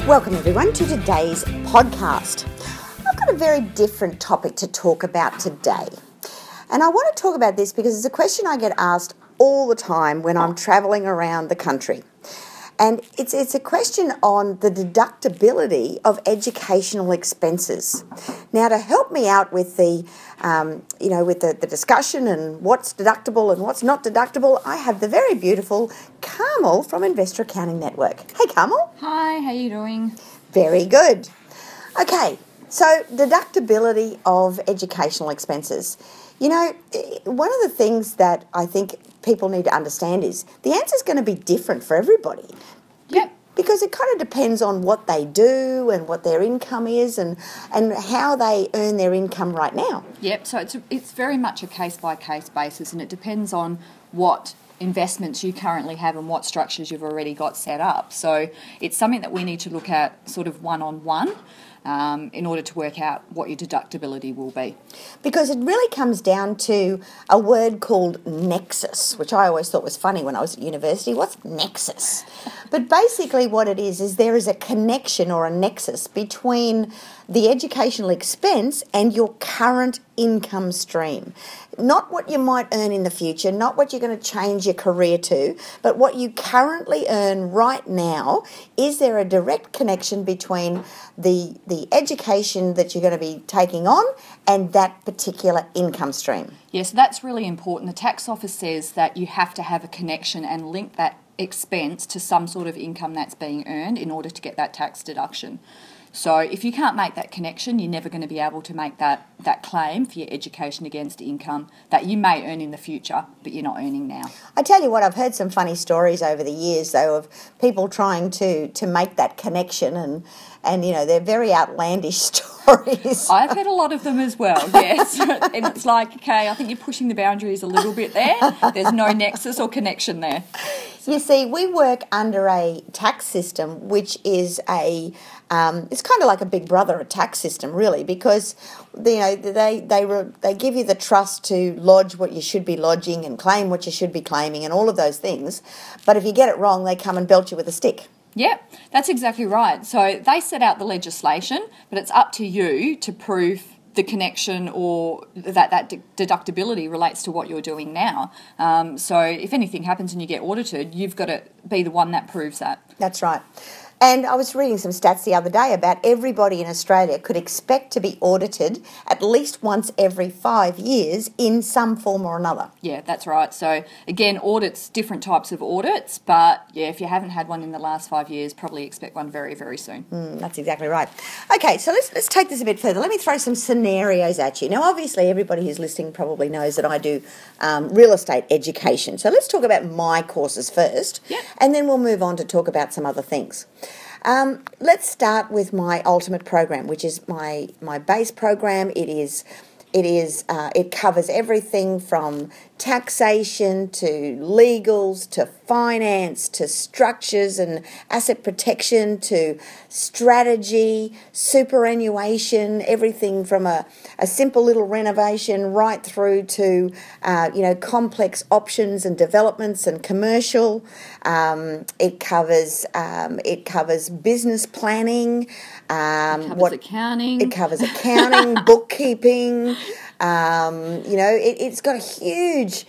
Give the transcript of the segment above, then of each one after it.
Welcome everyone to today's podcast. I've got a very different topic to talk about today. And I want to talk about this because it's a question I get asked all the time when I'm travelling around the country. And it's a question on the deductibility of educational expenses. Now, to help me out with the discussion and what's deductible and what's not deductible, I have the very beautiful Carmel from Investor Accounting Network. Hey, Carmel. Hi, how are you doing? Very good. Okay, so deductibility of educational expenses. You know, one of the things that I think people need to understand is the answer is going to be different for everybody. Yep. Because it kind of depends on what they do and what their income is and how they earn their income right now. Yep, so it's very much a case-by-case basis, and it depends on what investments you currently have and what structures you've already got set up. So it's something that we need to look at sort of one-on-one in order to work out what your deductibility will be. Because it really comes down to a word called nexus, which I always thought was funny when I was at university. What's nexus? But basically what it is there is a connection or a nexus between the educational expense and your current income stream. Not what you might earn in the future, not what you're going to change your career to, but what you currently earn right now. Is there a direct connection between the education that you're going to be taking on and that particular income stream? Yes, that's really important. The tax office says that you have to have a connection and link that expense to some sort of income that's being earned in order to get that tax deduction. So if you can't make that connection, you're never going to be able to make that claim for your education against income that you may earn in the future, but you're not earning now. I tell you what, I've heard some funny stories over the years, though, of people trying to make that connection, and you know, they're very outlandish stories. I've heard a lot of them as well, yes. And it's like, okay, I think you're pushing the boundaries a little bit there. There's no nexus or connection there. You see, we work under a tax system which is it's kind of like a big brother, a tax system, really, because you know they give you the trust to lodge what you should be lodging and claim what you should be claiming and all of those things. But if you get it wrong, they come and belt you with a stick. Yeah, that's exactly right. So they set out the legislation, but it's up to you to prove the connection or that deductibility relates to what you're doing now. So if anything happens and you get audited, you've got to be the one that proves that. That's right. And I was reading some stats the other day about everybody in Australia could expect to be audited at least once every 5 years in some form or another. Yeah, that's right. So again, audits, different types of audits, but yeah, if you haven't had one in the last 5 years, probably expect one very, very soon. That's exactly right. Okay, so let's take this a bit further. Let me throw some scenarios at you. Now, obviously, everybody who's listening probably knows that I do real estate education. So let's talk about my courses first, and then we'll move on to talk about some other things. Let's start with my ultimate program, which is my base program. It covers everything from taxation to legals to finance to structures and asset protection to strategy, superannuation, everything from a simple little renovation right through to complex options and developments and commercial. It covers business planning. It covers accounting, bookkeeping. It's got a huge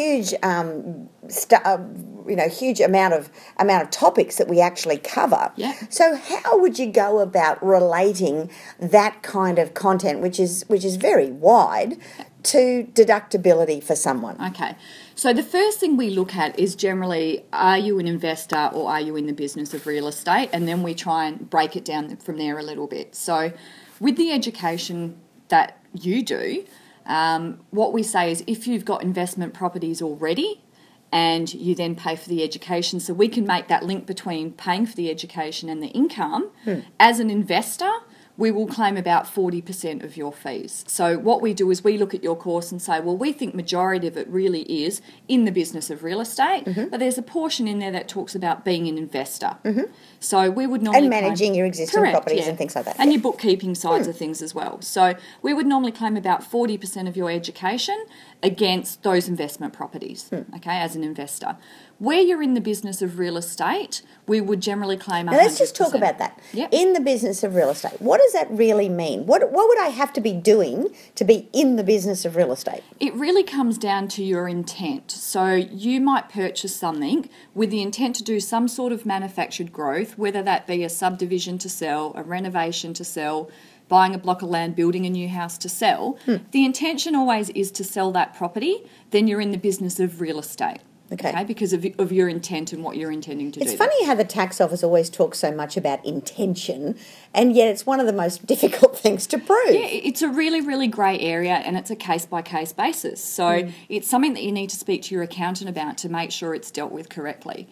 amount of topics that we actually cover. Yeah. So how would you go about relating that kind of content, which is very wide, to deductibility for someone? Okay. So the first thing we look at is generally, are you an investor or are you in the business of real estate? And then we try and break it down from there a little bit. So with the education that you do, what we say is if you've got investment properties already and you then pay for the education, so we can make that link between paying for the education and the income. As an investor, we will claim about 40% of your fees. So what we do is we look at your course and say, well, we think majority of it really is in the business of real estate, but there's a portion in there that talks about being an investor. So we would normally and managing your existing properties and things like that. And your bookkeeping sides of things as well. So we would normally claim about 40% of your education against those investment properties, okay, as an investor. Where you're in the business of real estate, we would generally claim 100%. Now let's just talk about that. Yep. In the business of real estate, what does that really mean? What would I have to be doing to be in the business of real estate? It really comes down to your intent. So you might purchase something with the intent to do some sort of manufactured growth, whether that be a subdivision to sell, a renovation to sell, buying a block of land, building a new house to sell. The intention always is to sell that property. Then you're in the business of real estate. Okay. Because of your intent and what you're intending to do. It's funny how the tax office always talks so much about intention, and yet it's one of the most difficult things to prove. Yeah, it's a really, really grey area, and it's a case-by-case basis. So it's something that you need to speak to your accountant about to make sure it's dealt with correctly.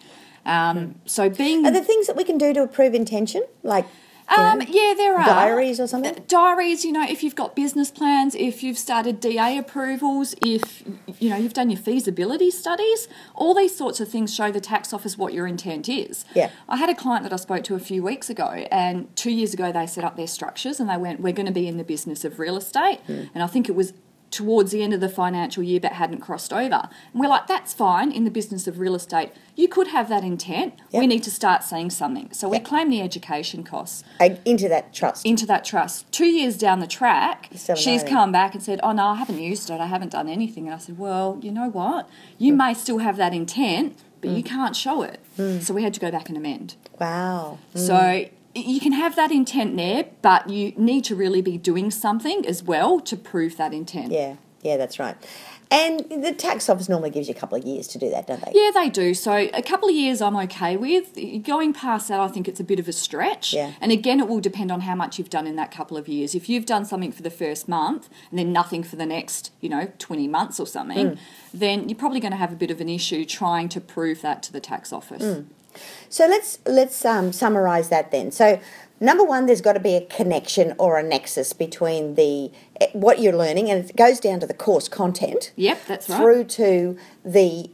So being... Are there things that we can do to prove intention, like... yeah, there are. Diaries or something? Diaries, if you've got business plans, if you've started DA approvals, if, you've done your feasibility studies, all these sorts of things show the tax office what your intent is. Yeah. I had a client that I spoke to a few weeks ago, and 2 years ago they set up their structures and they went, we're going to be in the business of real estate. And I think it was towards the end of the financial year but hadn't crossed over. And we're like, that's fine, in the business of real estate. You could have that intent. Yep. We need to start saying something. So we claim the education costs. Into that trust. Into that trust. 2 years down the track, Still she's not. come back and said, oh, no, I haven't used it. I haven't done anything. And I said, well, you know what? You may still have that intent, but you can't show it. So we had to go back and amend. Wow. So you can have that intent there, but you need to really be doing something as well to prove that intent. Yeah, that's right. And the tax office normally gives you a couple of years to do that, don't they? Yeah, they do. So a couple of years I'm okay with. Going past that, I think it's a bit of a stretch. Yeah. And again, it will depend on how much you've done in that couple of years. If you've done something for the first month and then nothing for the next, 20 months or something, then you're probably going to have a bit of an issue trying to prove that to the tax office. So let's summarise that then. So number one, there's got to be a connection or a nexus between what you're learning, and it goes down to the course content. Yep, that's right. Through to the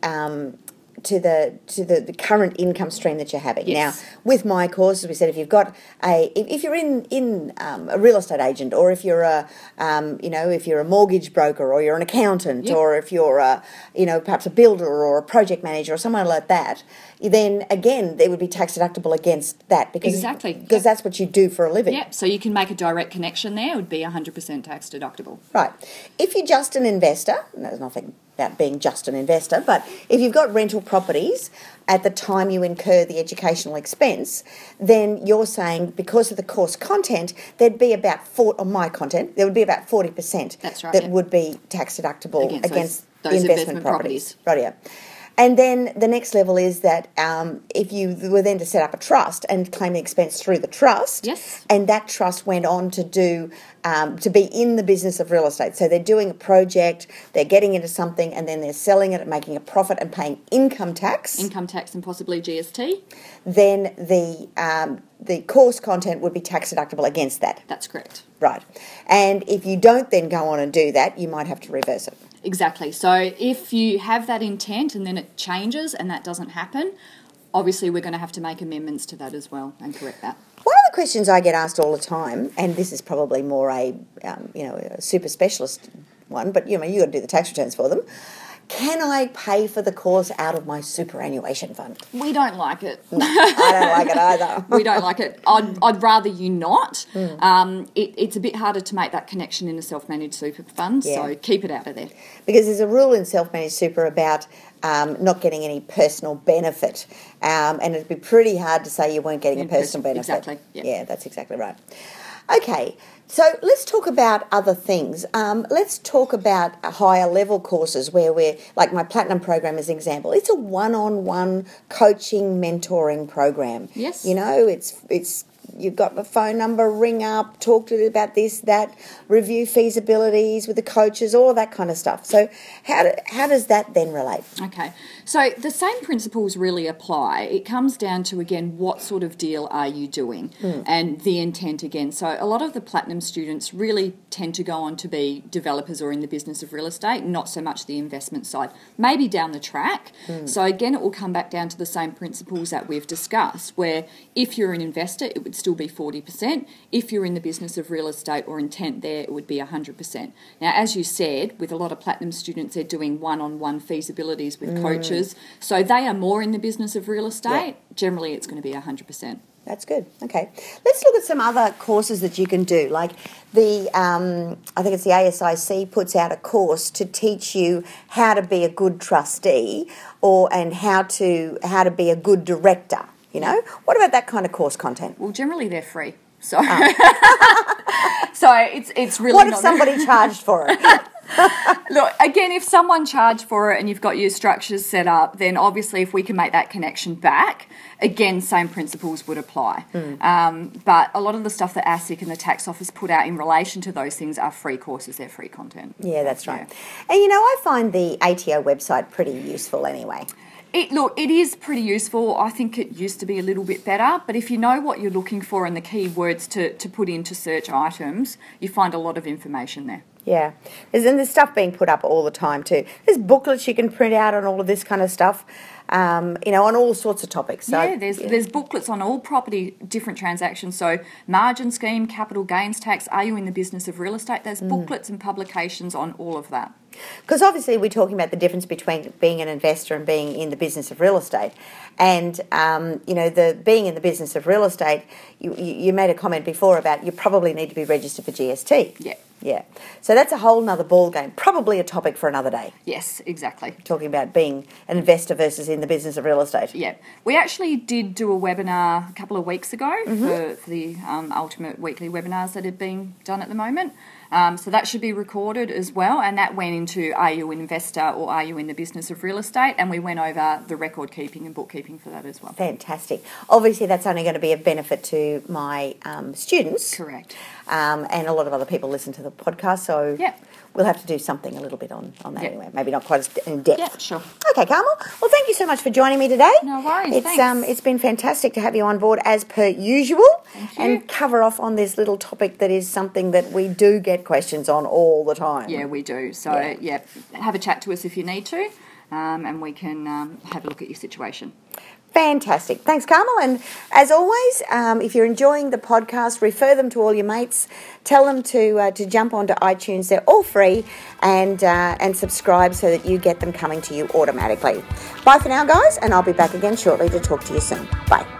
the current income stream that you're having. Yes. Now, with my course, as we said, if you've got if you're in a real estate agent, or if you're if you're a mortgage broker, or you're an accountant, or if you're perhaps a builder or a project manager or someone like that, then again they would be tax deductible against that because that's what you do for a living. Yep. So you can make a direct connection there. It would be 100% tax deductible. Right. If you're just an investor, and there's nothing about being just an investor, but if you've got rental properties at the time you incur the educational expense, then you're saying because of the course content, there'd be about my content, there would be about 40%. That's right, that would be tax deductible against those the investment properties. Right. And then the next level is that if you were then to set up a trust and claim the expense through the trust, and that trust went on to do to be in the business of real estate. So they're doing a project, they're getting into something, and then they're selling it and making a profit and paying income tax. Income tax and possibly GST. Then the course content would be tax deductible against that. That's correct. Right. And if you don't then go on and do that, you might have to reverse it. Exactly. So if you have that intent and then it changes and that doesn't happen, obviously we're going to have to make amendments to that as well and correct that. One of the questions I get asked all the time, and this is probably more a super specialist one, but you've got to do the tax returns for them. Can I pay for the course out of my superannuation fund? We don't like it. No, I don't like it either. We don't like it. I'd rather you not. It's a bit harder to make that connection in a self-managed super fund, so keep it out of there. Because there's a rule in self-managed super about not getting any personal benefit, and it'd be pretty hard to say you weren't getting a personal benefit. Exactly. Yeah, that's exactly right. Okay, so let's talk about other things. Let's talk about higher level courses where we're, like my Platinum program as an example, it's a one-on-one coaching, mentoring program. Yes. It's you've got the phone number, ring up, talk to them about this, that, review feasibilities with the coaches, all of that kind of stuff. So how does that then relate? Okay. So the same principles really apply. It comes down to, again, what sort of deal are you doing and the intent again. So a lot of the Platinum students really tend to go on to be developers or in the business of real estate, not so much the investment side, maybe down the track. So again, it will come back down to the same principles that we've discussed, where if you're an investor, it would still be 40%. If you're in the business of real estate or intent there, it would be 100%. Now, as you said, with a lot of Platinum students, they're doing one-on-one feasibilities with coaches structures. So they are more in the business of real estate. Generally, it's going to be 100%. That's good. Okay. Let's look at some other courses that you can do. Like I think it's the ASIC puts out a course to teach you how to be a good trustee and how to be a good director. You know, what about that kind of course content? Well, generally they're free. So, so it's really. What if somebody charged for it? Look, again, if someone charged for it and you've got your structures set up, then obviously if we can make that connection back, again, same principles would apply. But a lot of the stuff that ASIC and the tax office put out in relation to those things are free courses, they're free content. Yeah, that's right. Yeah. And, I find the ATO website pretty useful anyway. It is pretty useful. I think it used to be a little bit better, but if you know what you're looking for and the keywords to put into search items, you find a lot of information there. Yeah. There's stuff being put up all the time too. There's booklets you can print out on all of this kind of stuff, on all sorts of topics. So, there's booklets on all property, different transactions. So margin scheme, capital gains tax, are you in the business of real estate? There's booklets and publications on all of that. Because obviously we're talking about the difference between being an investor and being in the business of real estate. And, the being in the business of real estate, you made a comment before about you probably need to be registered for GST. Yeah. Yeah. So that's a whole nother ball game. Probably a topic for another day. Yes, exactly. Talking about being an investor versus in the business of real estate. Yeah. We actually did do a webinar a couple of weeks ago for the ultimate weekly webinars that are being done at the moment. So that should be recorded as well, and that went into are you an investor or are you in the business of real estate, and we went over the record keeping and bookkeeping for that as well. Fantastic. Obviously that's only going to be a benefit to my students. Correct. And a lot of other people listen to the podcast, so we'll have to do something a little bit on that anyway. Maybe not quite as in depth. Yeah, sure. Okay, Carmel. Well, thank you so much for joining me today. No worries. Thanks. It's been fantastic to have you on board as per usual and cover off on this little topic that is something that we do get questions on all the time. Yeah, we do. So, have a chat to us if you need to, and we can have a look at your situation. Fantastic. Thanks, Carmel. And as always, if you're enjoying the podcast, refer them to all your mates. Tell them to jump onto iTunes. They're all free, and subscribe so that you get them coming to you automatically. Bye for now, guys, and I'll be back again shortly to talk to you soon. Bye.